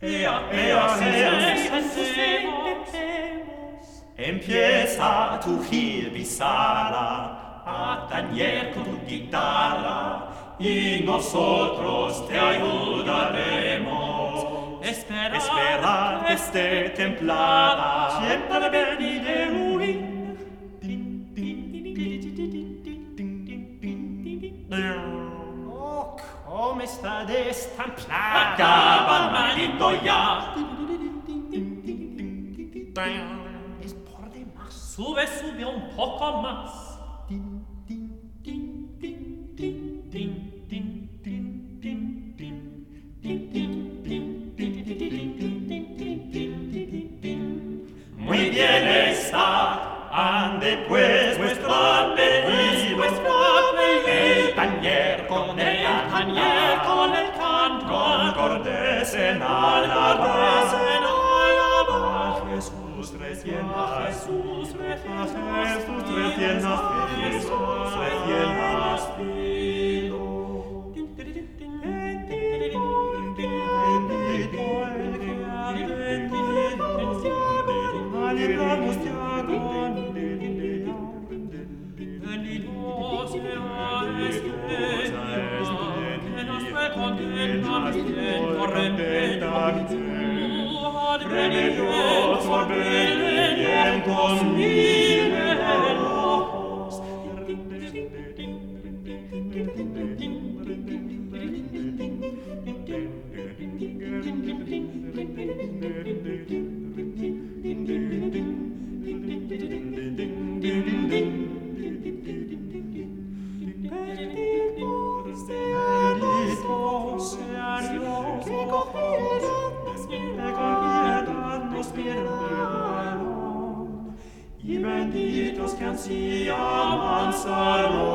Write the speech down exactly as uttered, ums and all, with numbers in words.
Ea, ea, empieza tu gil bizarra a tañer con tu guitarra y nosotros te ayudaremos. Espera, Espera que esté templada, siempre venide ruin. Oh, come sta destemplada. Acaba, maldito ya. Es por demás. Sube, sube un poco más. Muy bien está, ande pues vuestro apellido, el tañer con el Tañer con el canto, concordes en alabar, a Jesús recién a Jesús nacido, recién a Jesús recién nacido, recién nacido. Bendito el que ha venido a librarnos de agonía. Bendito sea este día, que nos recontenta viento remedios, remedios, vientos mineros. Y benditos que ansían mansaron